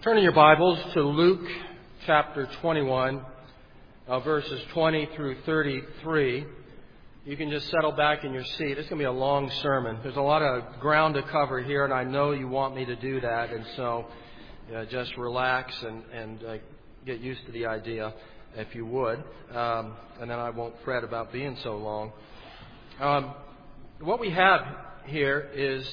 Turn in your Bibles to Luke chapter 21, verses 20 through 33. You can just settle back in your seat. It's going to be a long sermon. There's a lot of ground to cover here, and I know you want me to do that. And so just relax and get used to the idea, if you would. And then I won't fret about being so long. What we have here is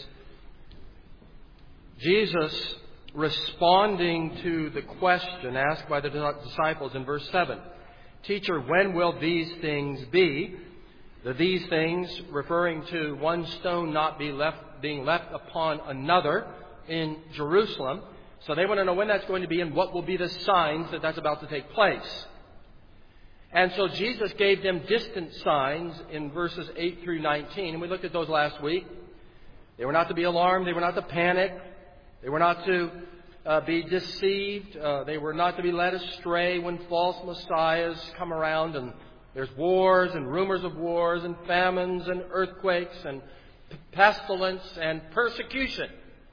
Jesus responding to the question asked by the disciples in verse 7. Teacher, when will these things be? These things referring to one stone not being left upon another in Jerusalem. So they want to know when that's going to be and what will be the signs that that's about to take place. And so Jesus gave them distant signs in verses 8 through 19. And we looked at those last week. They were not to be alarmed. They were not to panic. They were not to be deceived. They were not to be led astray when false messiahs come around and there's wars and rumors of wars and famines and earthquakes and pestilence and persecution.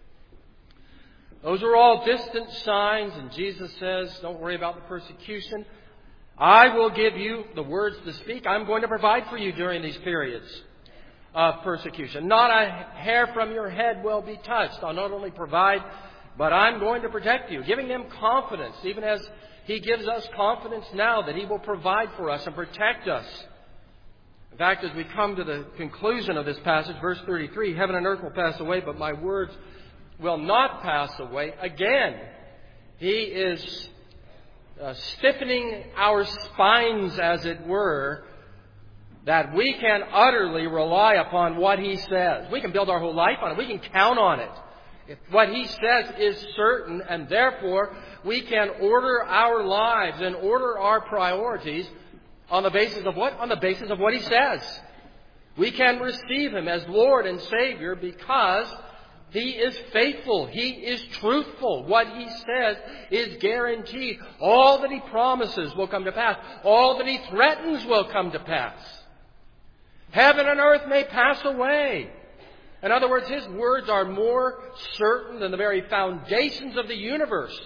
Those are all distant signs, and Jesus says, don't worry about the persecution. I will give you the words to speak. I'm going to provide for you during these periods of persecution. Not a hair from your head will be touched. I'll not only provide, but I'm going to protect you. Giving them confidence, even as He gives us confidence now that He will provide for us and protect us. In fact, as we come to the conclusion of this passage, verse 33, heaven and earth will pass away, but my words will not pass away. Again, He is stiffening our spines, as it were, that we can utterly rely upon what He says. We can build our whole life on it. We can count on it. If what He says is certain, and therefore we can order our lives and order our priorities on the basis of what? On the basis of what He says. We can receive Him as Lord and Savior because He is faithful. He is truthful. What He says is guaranteed. All that He promises will come to pass. All that He threatens will come to pass. Heaven and earth may pass away. In other words, His words are more certain than the very foundations of the universe.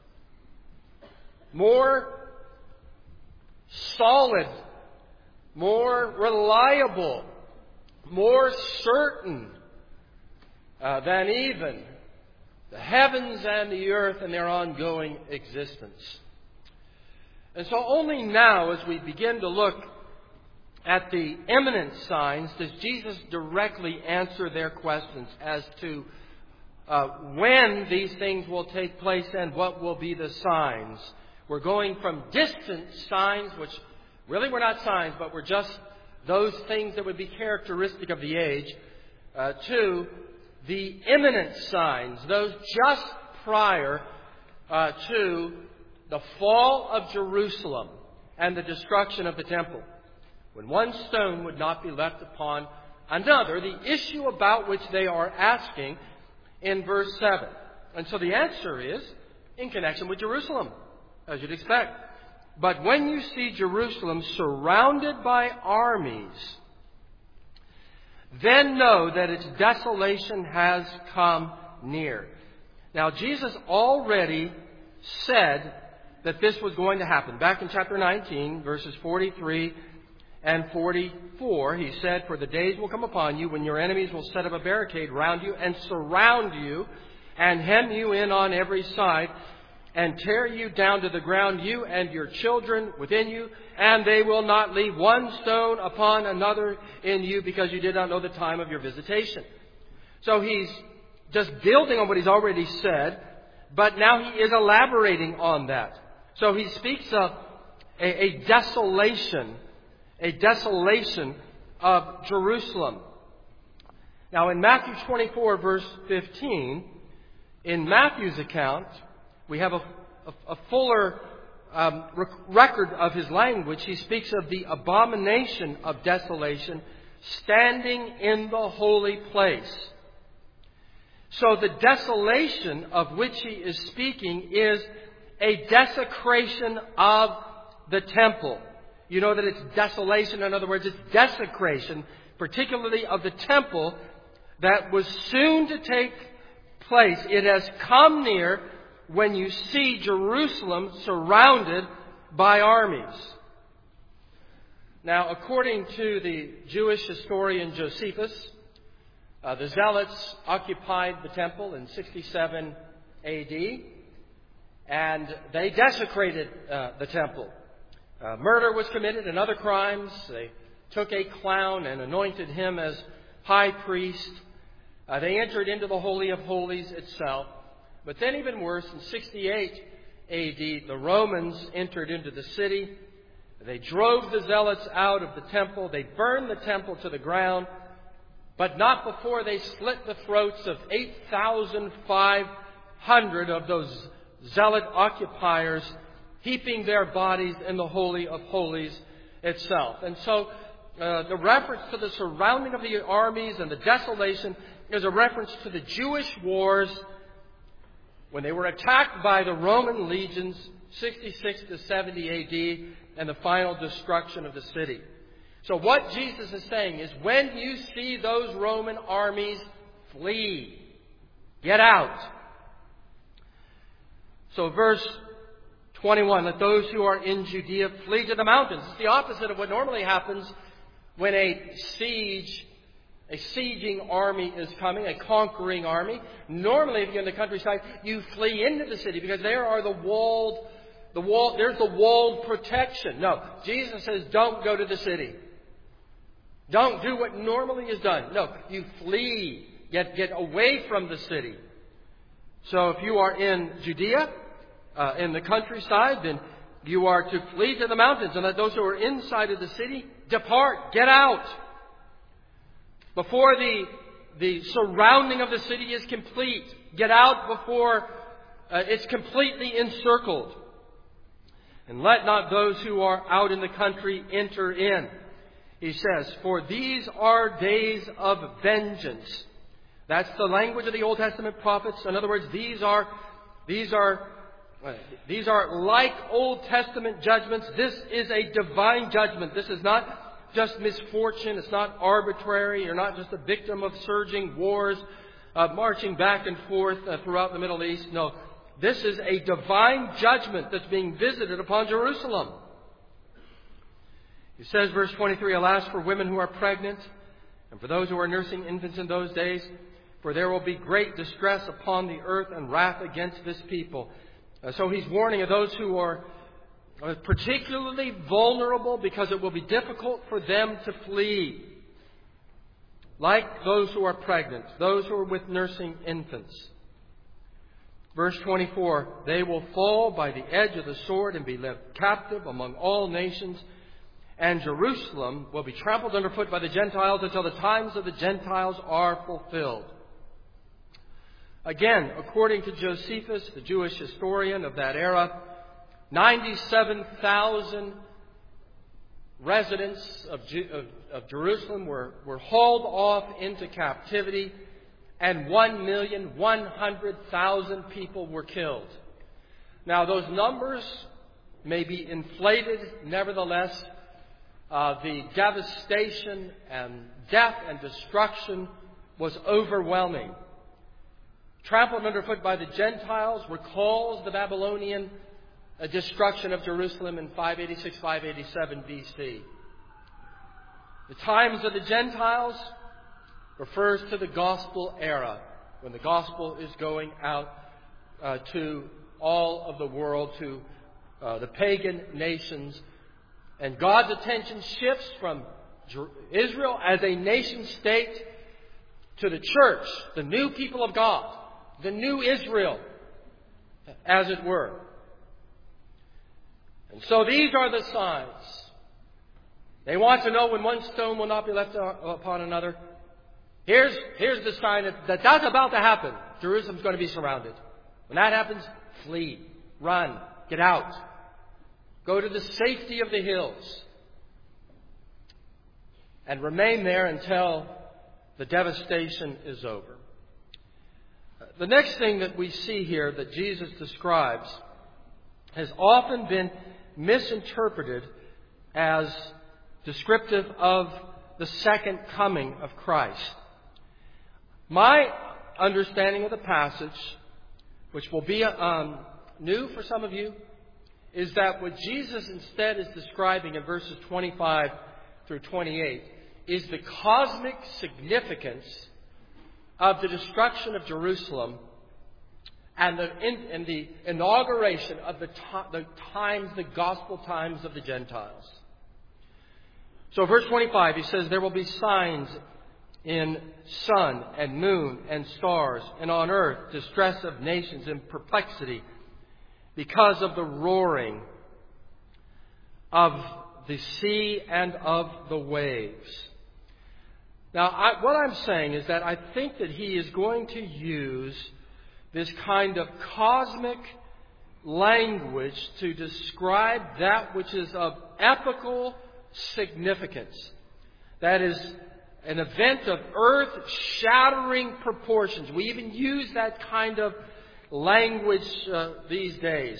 More solid, more reliable, more certain than even the heavens and the earth and their ongoing existence. And so only now, as we begin to look at the imminent signs, does Jesus directly answer their questions as to when these things will take place and what will be the signs. We're going from distant signs, which really were not signs, but were just those things that would be characteristic of the age, to the imminent signs, those just prior to the fall of Jerusalem and the destruction of the temple. When one stone would not be left upon another, the issue about which they are asking in verse 7. And so the answer is in connection with Jerusalem, as you'd expect. But when you see Jerusalem surrounded by armies, then know that its desolation has come near. Now, Jesus already said that this was going to happen. Back in chapter 19, verses 43 and 44, He said, for the days will come upon you when your enemies will set up a barricade round you and surround you and hem you in on every side and tear you down to the ground, you and your children within you, and they will not leave one stone upon another in you because you did not know the time of your visitation. So He's just building on what He's already said, but now He is elaborating on that. So He speaks of a desolation of Jerusalem. Now in Matthew 24, verse 15, in Matthew's account, we have a fuller record of his language. He speaks of the abomination of desolation standing in the holy place. So the desolation of which he is speaking is a desecration of the temple. You know that it's desolation. In other words, it's desecration, particularly of the temple, that was soon to take place. It has come near when you see Jerusalem surrounded by armies. Now, according to the Jewish historian Josephus, the Zealots occupied the temple in 67 A.D., and they desecrated the temple. Murder was committed and other crimes. They took a clown and anointed him as high priest. They entered into the Holy of Holies itself. But then even worse, in 68 A.D., the Romans entered into the city. They drove the Zealots out of the temple. They burned the temple to the ground, but not before they slit the throats of 8,500 of those Zealot occupiers, heaping their bodies in the Holy of Holies itself. And so the reference to the surrounding of the armies and the desolation is a reference to the Jewish wars when they were attacked by the Roman legions, 66 to 70 A.D., and the final destruction of the city. So what Jesus is saying is, when you see those Roman armies, flee. Get out. So verse 21, let those who are in Judea flee to the mountains. It's the opposite of what normally happens when a sieging army is coming, a conquering army. Normally, if you're in the countryside, you flee into the city because there are there's the walled protection. No, Jesus says, don't go to the city. Don't do what normally is done. No, you flee. Get away from the city. So if you are in Judea, in the countryside, then you are to flee to the mountains. And let those who are inside of the city depart. Get out. Before the surrounding of the city is complete. Get out before it's completely encircled. And let not those who are out in the country enter in. He says, for these are days of vengeance. That's the language of the Old Testament prophets. In other words, these are like Old Testament judgments. This is a divine judgment. This is not just misfortune. It's not arbitrary. You're not just a victim of surging wars, marching back and forth throughout the Middle East. No, this is a divine judgment that's being visited upon Jerusalem. He says, verse 23, alas for women who are pregnant and for those who are nursing infants in those days, for there will be great distress upon the earth and wrath against this people. So he's warning of those who are particularly vulnerable because it will be difficult for them to flee. Like those who are pregnant, those who are with nursing infants. Verse 24, they will fall by the edge of the sword and be led captive among all nations. And Jerusalem will be trampled underfoot by the Gentiles until the times of the Gentiles are fulfilled. Again, according to Josephus, the Jewish historian of that era, 97,000 residents of Jerusalem were hauled off into captivity, and 1,100,000 people were killed. Now, those numbers may be inflated. Nevertheless, the devastation and death and destruction was overwhelming. Trampled underfoot by the Gentiles recalls the Babylonian destruction of Jerusalem in 586, 587 BC. The times of the Gentiles refers to the gospel era, when the gospel is going out to all of the world, to the pagan nations. And God's attention shifts from Israel as a nation state to the church, the new people of God, the new Israel, as it were. And so these are the signs. They want to know when one stone will not be left upon another. Here's the sign that that's about to happen. Jerusalem's going to be surrounded. When that happens, flee, run, get out. Go to the safety of the hills and remain there until the devastation is over. The next thing that we see here that Jesus describes has often been misinterpreted as descriptive of the second coming of Christ. My understanding of the passage which will be new for some of you, is that what Jesus instead is describing in verses 25 through 28 is the cosmic significance of the destruction of Jerusalem and the inauguration of the gospel times of the Gentiles. So verse 25, he says, there will be signs in sun and moon and stars, and on earth distress of nations and perplexity because of the roaring of the sea and of the waves. Now, what I'm saying is that I think that he is going to use this kind of cosmic language to describe that which is of epical significance. That is an event of earth-shattering proportions. We even use that kind of language these days.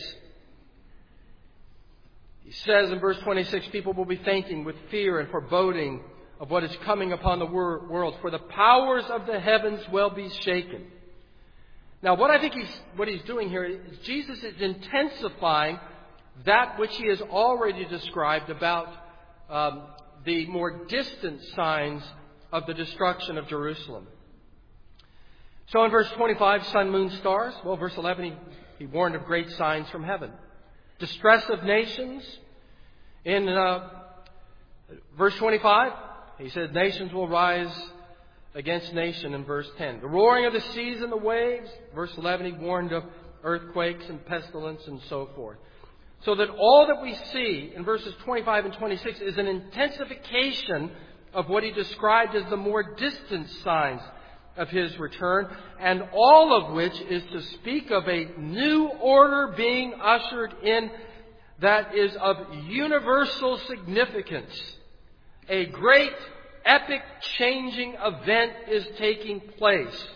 He says in verse 26, people will be fainting with fear and foreboding of what is coming upon the world, for the powers of the heavens will be shaken. Now, what I think he's doing here is Jesus is intensifying that which he has already described about the more distant signs of the destruction of Jerusalem. So in verse 25, sun, moon, stars. Well, verse 11, he warned of great signs from heaven. Distress of nations. In verse 25, he said nations will rise against nation in verse 10. The roaring of the seas and the waves. Verse 11, he warned of earthquakes and pestilence and so forth. So that all that we see in verses 25 and 26 is an intensification of what he described as the more distant signs of his return, and all of which is to speak of a new order being ushered in that is of universal significance. A great, epic, changing event is taking place.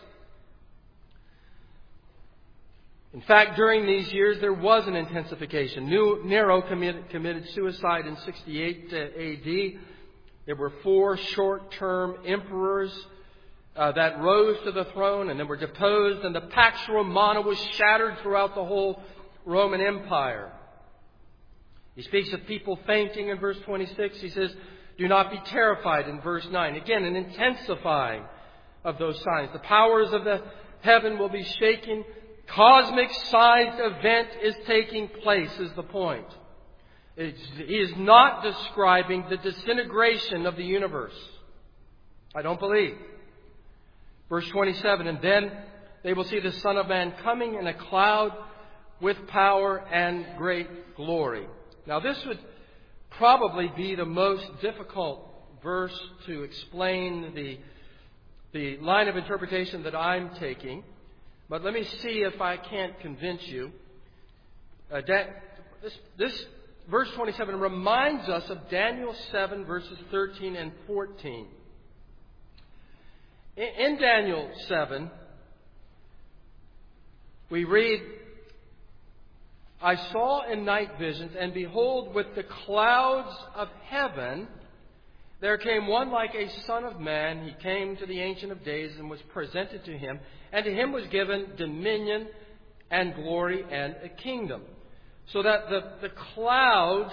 In fact, during these years, there was an intensification. Nero committed suicide in 68 AD. There were 4 short-term emperors that rose to the throne and then were deposed, and the Pax Romana was shattered throughout the whole Roman Empire. He speaks of people fainting in verse 26. He says, do not be terrified in verse 9. Again, an intensifying of those signs. The powers of the heaven will be shaken. Cosmic-sized event is taking place, is the point. He is not describing the disintegration of the universe. I don't believe. Verse 27, and then they will see the Son of Man coming in a cloud with power and great glory. Now, this would probably be the most difficult verse to explain the line of interpretation that I'm taking. But let me see if I can't convince you. This verse 27 reminds us of Daniel 7, verses 13 and 14. In Daniel 7, we read, I saw in night visions, and behold, with the clouds of heaven, there came one like a son of man. He came to the Ancient of Days and was presented to him. And to him was given dominion and glory and a kingdom. So that the clouds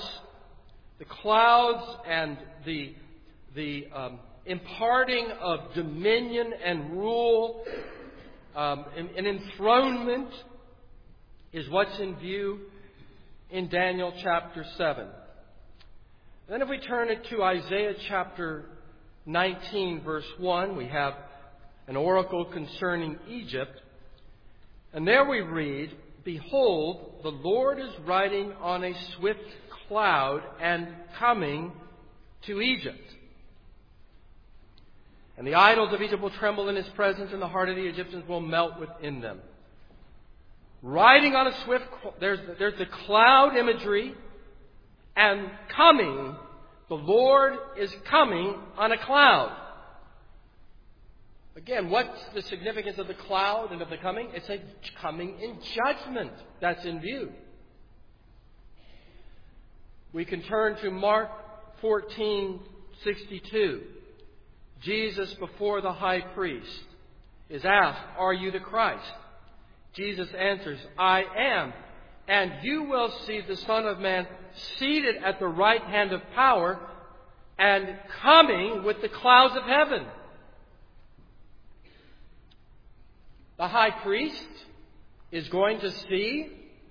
and the imparting of dominion and rule and enthronement is what's in view in Daniel chapter 7. Then if we turn it to Isaiah chapter 19, verse 1, we have an oracle concerning Egypt. And there we read, behold, the Lord is riding on a swift cloud and coming to Egypt. And the idols of Egypt will tremble in his presence, and the heart of the Egyptians will melt within them. Riding on a swift, there's the cloud imagery, and coming, the Lord is coming on a cloud. Again, what's the significance of the cloud and of the coming? It's a coming in judgment that's in view. We can turn to Mark 14:62. Jesus, before the high priest, is asked, are you the Christ? Jesus answers, I am. And you will see the Son of Man seated at the right hand of power and coming with the clouds of heaven. The high priest is going to see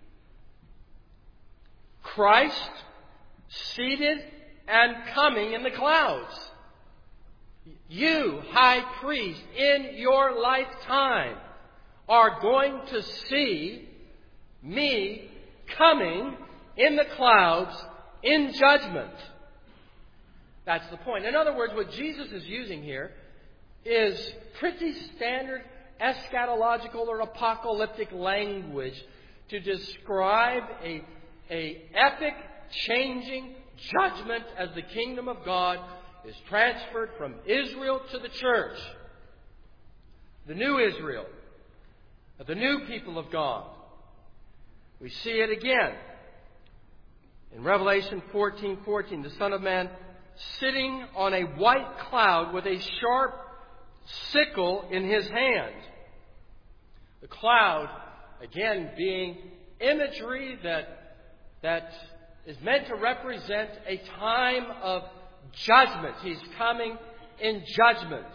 Christ seated and coming in the clouds. You, high priest, in your lifetime are going to see me coming in the clouds in judgment. That's the point. In other words, what Jesus is using here is pretty standard eschatological or apocalyptic language to describe a epic changing judgment as the kingdom of God is transferred from Israel to the church. The new Israel, the new people of God. We see it again in Revelation 14:14, the Son of Man sitting on a white cloud with a sharp sickle in his hand. The cloud, again, being imagery that is meant to represent a time of judgment. He's coming in judgment.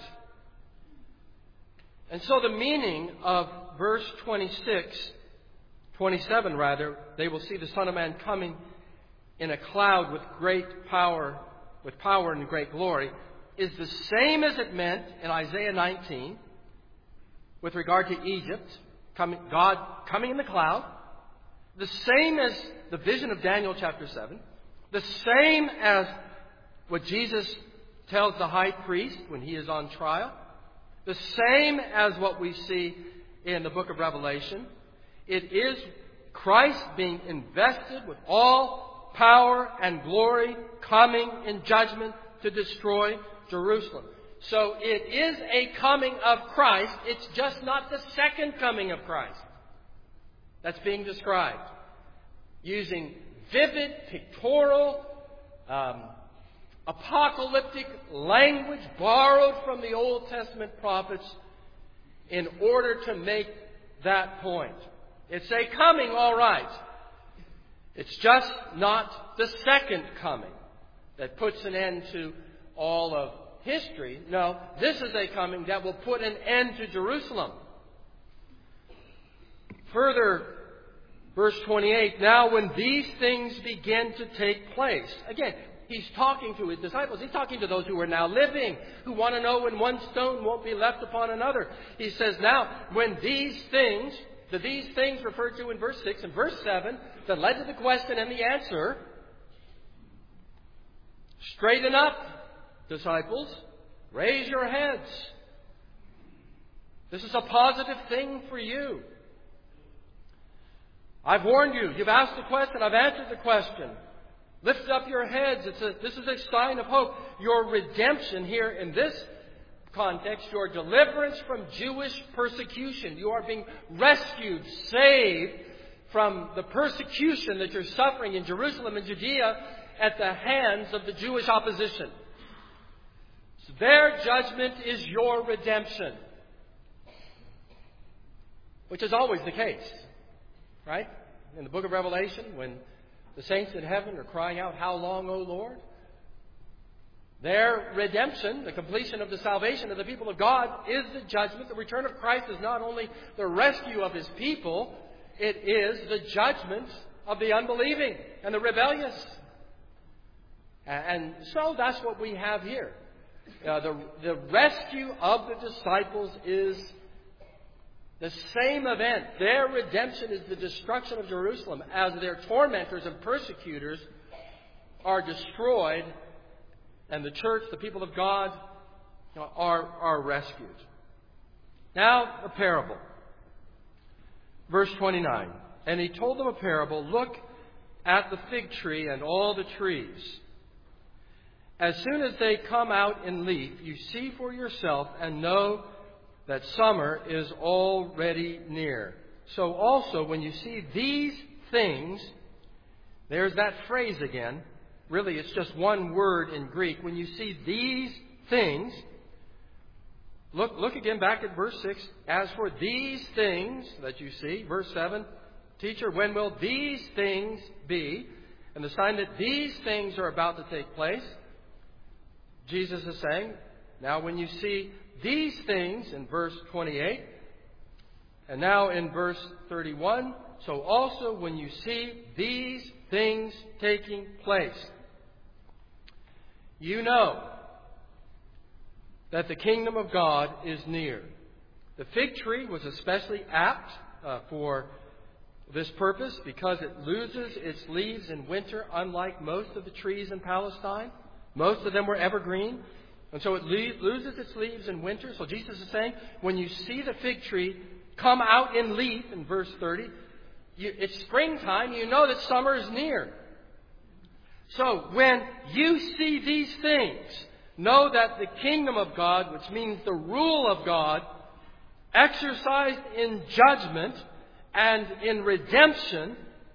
And so the meaning of verse 27 rather, they will see the Son of Man coming in a cloud with great power, with power and great glory, is the same as it meant in Isaiah 19 with regard to Egypt, God coming in the cloud, the same as the vision of Daniel chapter 7, the same as what Jesus tells the high priest when he is on trial, the same as what we see in the book of Revelation. It is Christ being invested with all power and glory, coming in judgment to destroy Jerusalem. So it is a coming of Christ. It's just not the second coming of Christ that's being described, using vivid, pictorial, apocalyptic language borrowed from the Old Testament prophets in order to make that point. It's a coming, all right. It's just not the second coming that puts an end to all of history. No, this is a coming that will put an end to Jerusalem. Further, verse 28, now when these things begin to take place. Again, he's talking to his disciples. He's talking to those who are now living, who want to know when one stone won't be left upon another. He says, now, when these things referred to in verse 6 and verse 7, that led to the question and the answer, straighten up, disciples. Raise your heads. This is a positive thing for you. I've warned you. You've asked the question. I've answered the question. Lift up your heads. This is a sign of hope. Your redemption here in this context, your deliverance from Jewish persecution. You are being rescued, saved from the persecution that you're suffering in Jerusalem and Judea at the hands of the Jewish opposition. So their judgment is your redemption, which is always the case, right? In the book of Revelation, when the saints in heaven are crying out, how long, O Lord? Their redemption, the completion of the salvation of the people of God, is the judgment. The return of Christ is not only the rescue of His people, it is the judgment of the unbelieving and the rebellious. And so that's what we have here. The rescue of the disciples is the same event. Their redemption is the destruction of Jerusalem as their tormentors and persecutors are destroyed, and the church, the people of God, are rescued. Now, a parable. Verse 29. And he told them a parable. Look at the fig tree and all the trees. As soon as they come out in leaf, you see for yourself and know that summer is already near. So also, when you see these things, there's that phrase again. Really, it's just one word in Greek. When you see these things, Look again back at verse 6. As for these things that you see, verse 7, Teacher, when will these things be? And the sign that these things are about to take place, Jesus is saying, now when you see these things in verse 28, and now in verse 31, so also when you see these things taking place, you know that the kingdom of God is near. The fig tree was especially apt for this purpose because it loses its leaves in winter, unlike most of the trees in Palestine. Most of them were evergreen. And so it loses its leaves in winter. So Jesus is saying, when you see the fig tree come out in leaf, in verse 30, it's springtime, you know that summer is near. So when you see these things, know that the kingdom of God, which means the rule of God, exercised in judgment and in redemption,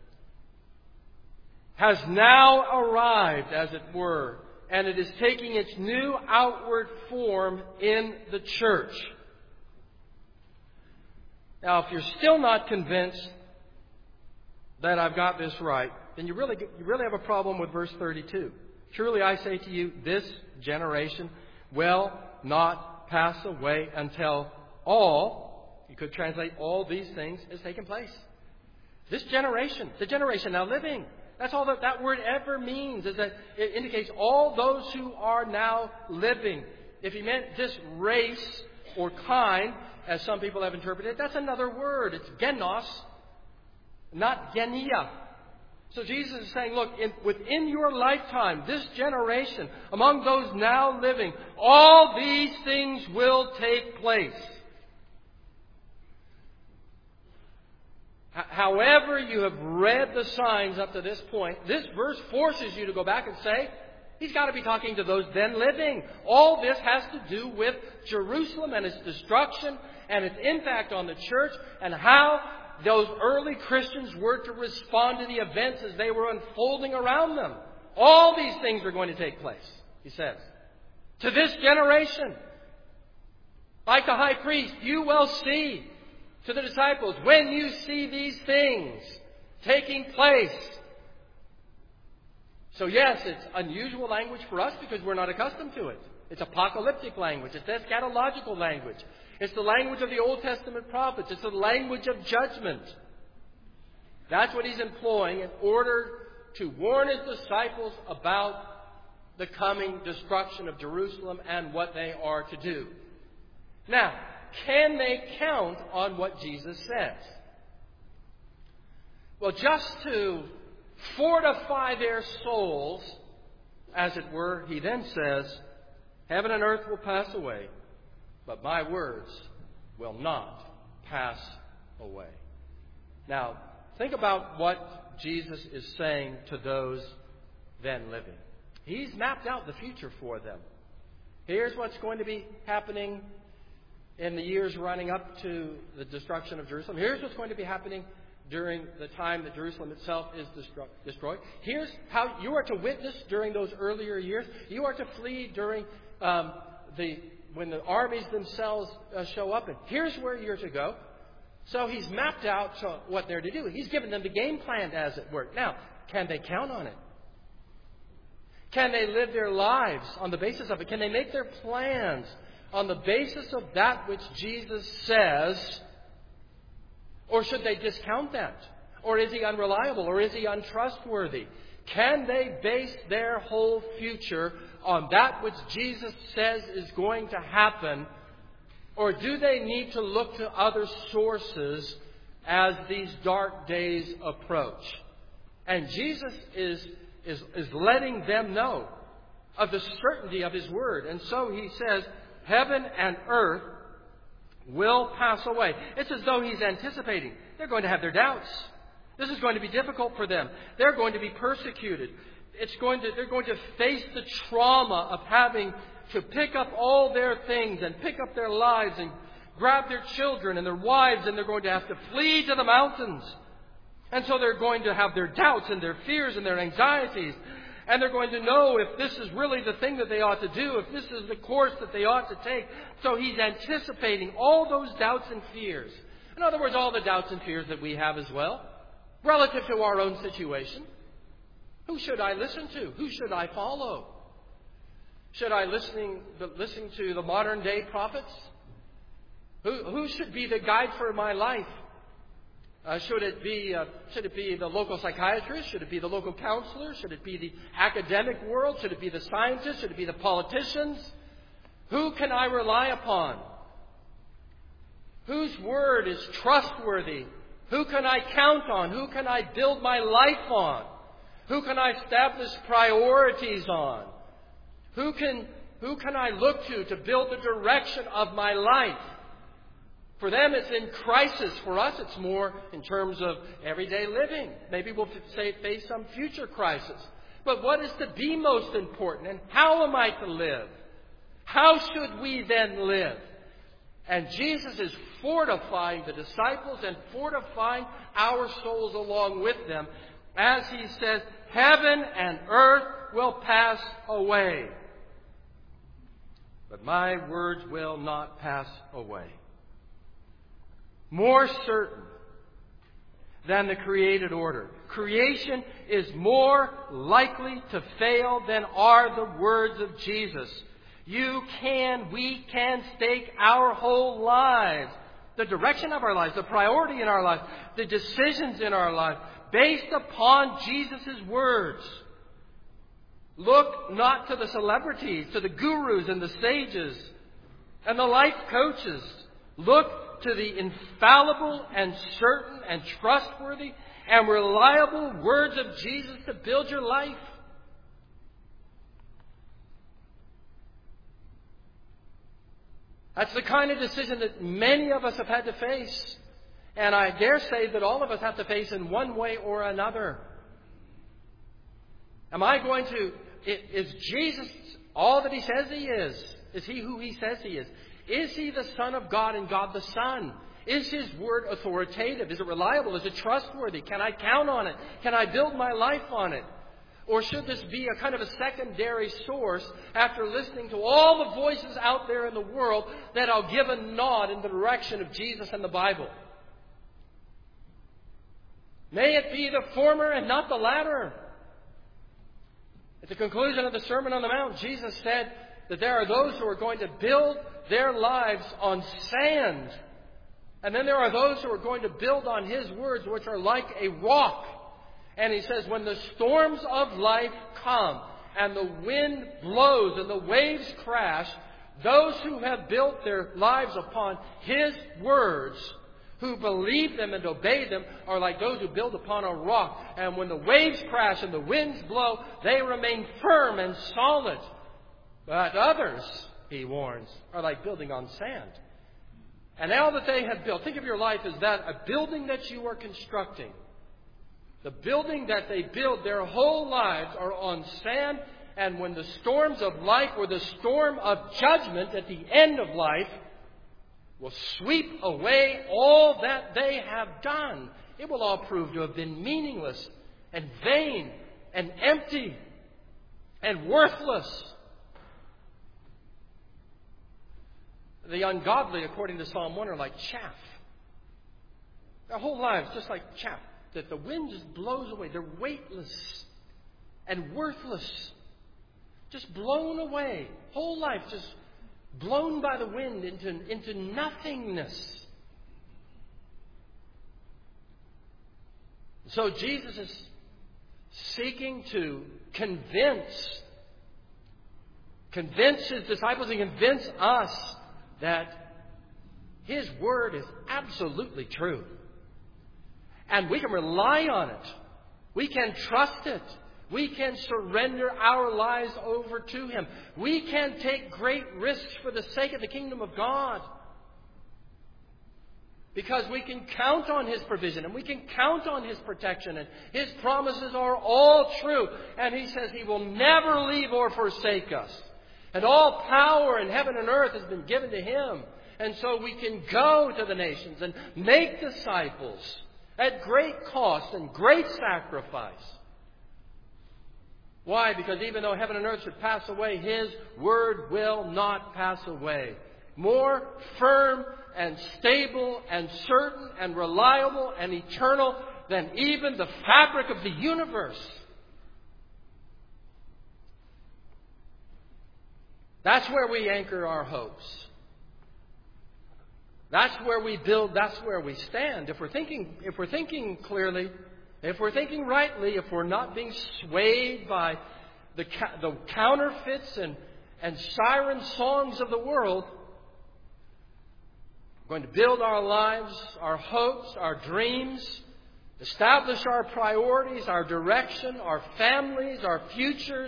has now arrived, as it were, and it is taking its new outward form in the church. Now, if you're still not convinced that I've got this right, then you really have a problem with verse 32. Truly I say to you, this generation will not pass away until all, you could translate all these things, has taken place. This generation, the generation now living, that's all that word ever means, is that it indicates all those who are now living. If he meant this race or kind, as some people have interpreted it, that's another word. It's genos, not genia. So Jesus is saying, look, within your lifetime, this generation, among those now living, all these things will take place. However you have read the signs up to this point, this verse forces you to go back and say, he's got to be talking to those then living. All this has to do with Jerusalem and its destruction and its impact on the church and how those early Christians were to respond to the events as they were unfolding around them. All these things are going to take place, he says. To this generation, like the high priest, you will see. To the disciples, when you see these things taking place. So yes, it's unusual language for us because we're not accustomed to it. It's apocalyptic language. It's eschatological language. It's the language of the Old Testament prophets. It's the language of judgment. That's what he's employing in order to warn his disciples about the coming destruction of Jerusalem and what they are to do. Now, can they count on what Jesus says? Well, just to fortify their souls, as it were, he then says, heaven and earth will pass away, but my words will not pass away. Now, think about what Jesus is saying to those then living. He's mapped out the future for them. Here's what's going to be happening in the years running up to the destruction of Jerusalem. Here's what's going to be happening during the time that Jerusalem itself is destroyed. Here's how you are to witness during those earlier years. You are to flee during when the armies themselves show up. And here's where you're to go. So he's mapped out what they're to do. He's given them the game plan, as it were. Now, can they count on it? Can they live their lives on the basis of it? Can they make their plans on the basis of that which Jesus says? Or should they discount that? Or is he unreliable? Or is he untrustworthy? Can they base their whole future on that which Jesus says is going to happen? Or do they need to look to other sources as these dark days approach? And Jesus is letting them know of the certainty of his word. And so he says, heaven and earth will pass away. It's as though he's anticipating. They're going to have their doubts. This is going to be difficult for them. They're going to be persecuted. They're going to face the trauma of having to pick up all their things and pick up their lives and grab their children and their wives, and they're going to have to flee to the mountains. And so they're going to have their doubts and their fears and their anxieties. And they're going to know if this is really the thing that they ought to do, if this is the course that they ought to take. So he's anticipating all those doubts and fears. In other words, all the doubts and fears that we have as well, relative to our own situation. Who should I listen to? Who should I follow? Should I listen to the modern day prophets? Who should be the guide for my life? Should it be the local psychiatrist? Should it be the local counselor? Should it be the academic world? Should it be the scientists? Should it be the politicians? Who can I rely upon? Whose word is trustworthy? Who can I count on? Who can I build my life on? Who can I establish priorities on? Who can I look to build the direction of my life? For them, it's in crisis. For us, it's more in terms of everyday living. Maybe we'll face some future crisis. But what is to be most important? And how am I to live? How should we then live? And Jesus is fortifying the disciples and fortifying our souls along with them as he says, heaven and earth will pass away, but my words will not pass away. More certain than the created order. Creation is more likely to fail than are the words of Jesus. We can stake our whole lives, the direction of our lives, the priority in our lives, the decisions in our lives, based upon Jesus' words. Look not to the celebrities, to the gurus and the sages and the life coaches. Look to the infallible and certain and trustworthy and reliable words of Jesus to build your life. That's the kind of decision that many of us have had to face. And I dare say that all of us have to face in one way or another. Is Jesus all that he says he is? Is he who he says he is? Is he the Son of God and God the Son? Is his word authoritative? Is it reliable? Is it trustworthy? Can I count on it? Can I build my life on it? Or should this be a kind of a secondary source after listening to all the voices out there in the world that I'll give a nod in the direction of Jesus and the Bible? May it be the former and not the latter. At the conclusion of the Sermon on the Mount, Jesus said that there are those who are going to build their lives on sand. And then there are those who are going to build on his words, which are like a rock. And he says, when the storms of life come and the wind blows and the waves crash, those who have built their lives upon his words, who believe them and obey them, are like those who build upon a rock. And when the waves crash and the winds blow, they remain firm and solid. But others, he warns, are like building on sand. And all that they have built, think of your life as that, a building that you are constructing. The building that they build, their whole lives are on sand. And when the storms of life or the storm of judgment at the end of life will sweep away all that they have done, it will all prove to have been meaningless and vain and empty and worthless. The ungodly, according to Psalm 1, are like chaff. Their whole lives just like chaff that the wind just blows away. They're weightless and worthless. Just blown away. Whole life just blown by the wind into nothingness. So Jesus is seeking to convince his disciples and convince us that his word is absolutely true. And we can rely on it. We can trust it. We can surrender our lives over to him. We can take great risks for the sake of the kingdom of God. Because we can count on his provision and we can count on his protection, and his promises are all true. And he says he will never leave or forsake us. And all power in heaven and earth has been given to him. And so we can go to the nations and make disciples at great cost and great sacrifice. Why? Because even though heaven and earth should pass away, His Word will not pass away. More firm and stable and certain and reliable and eternal than even the fabric of the universe. That's where we anchor our hopes. That's where we build, that's where we stand. If we're thinking clearly, if we're thinking rightly, if we're not being swayed by the counterfeits and siren songs of the world, we're going to build our lives, our hopes, our dreams, establish our priorities, our direction, our families, our futures,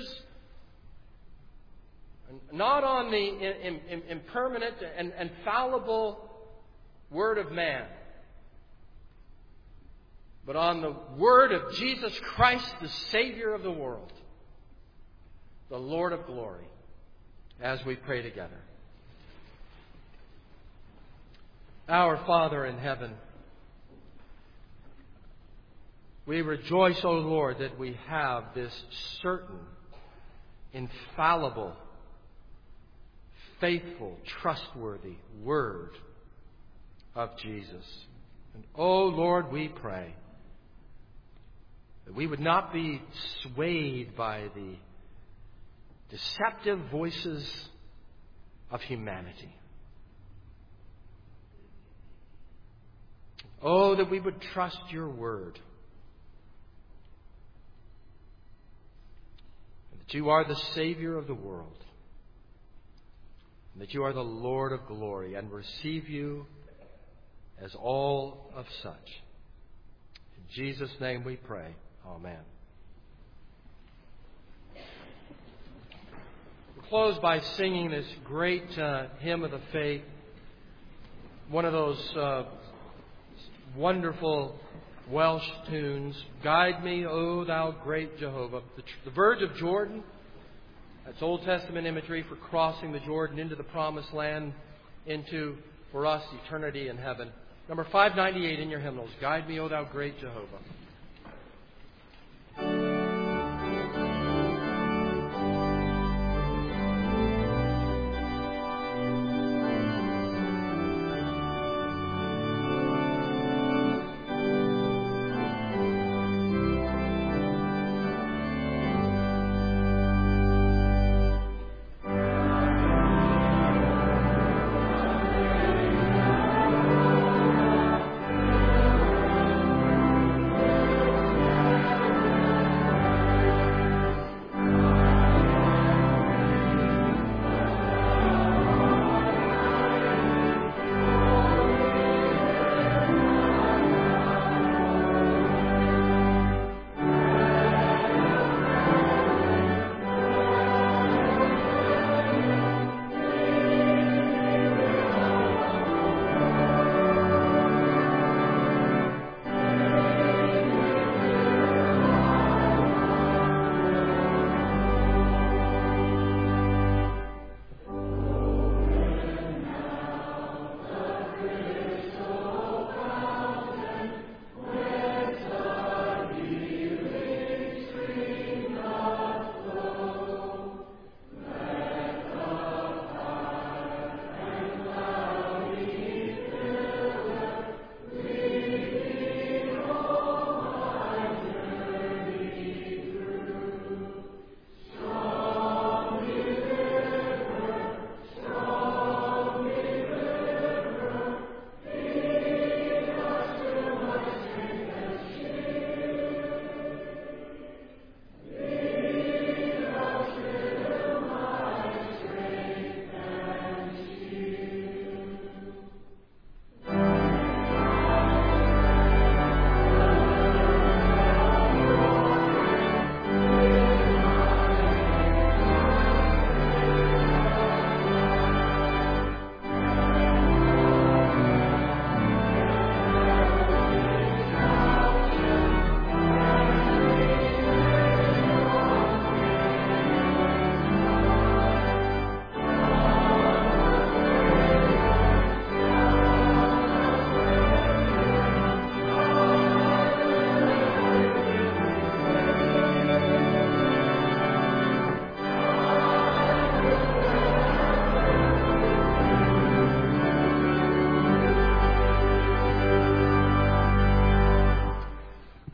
not on the impermanent and fallible Word of man, but on the Word of Jesus Christ, the Savior of the world, the Lord of glory, as we pray together. Our Father in heaven, we rejoice, O Lord, that we have this certain, infallible, faithful, trustworthy Word of Jesus. And, oh Lord, we pray that we would not be swayed by the deceptive voices of humanity. Oh, that we would trust your Word. And that you are the Savior of the world. And that you are the Lord of glory, and receive you as all of such. In Jesus' name we pray. Amen. We'll close by singing this great hymn of the faith. One of those wonderful Welsh tunes. Guide me, O thou great Jehovah. The verge of Jordan. That's Old Testament imagery for crossing the Jordan into the promised land, into, for us, eternity in heaven. Number 598 in your hymnals. Guide me, O thou great Jehovah.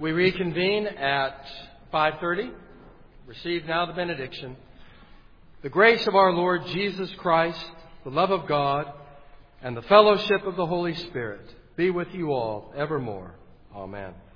We reconvene at 5:30. Receive now the benediction. The grace of our Lord Jesus Christ, the love of God, and the fellowship of the Holy Spirit be with you all evermore. Amen.